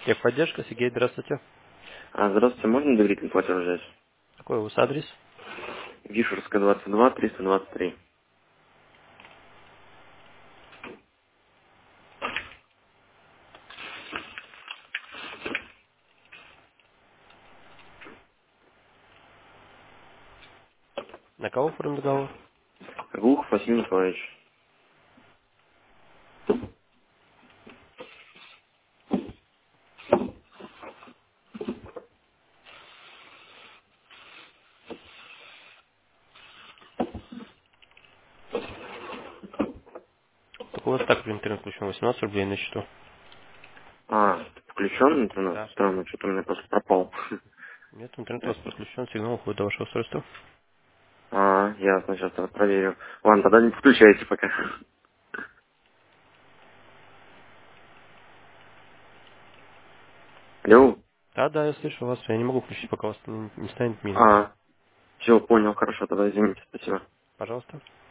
Техподдержка, Сергей, здравствуйте. Здравствуйте, можно доверительный платеж взять? Какой у вас адрес? Вишерская, 22, 323. На кого оформлен договор? Глухов Василий Николаевич. Так у вас так интернет включен, 18 рублей на счету. Включен интернет? Да. Странно, что-то у меня просто пропал. Нет, интернет у вас подключен, сигнал уходит до вашего устройства. Ясно, сейчас я проверю. Ладно, тогда не включайте пока. Алло? Да, да, я слышу вас, я не могу включить, пока у вас не станет минус. Все, понял, хорошо, тогда извините, спасибо. Пожалуйста.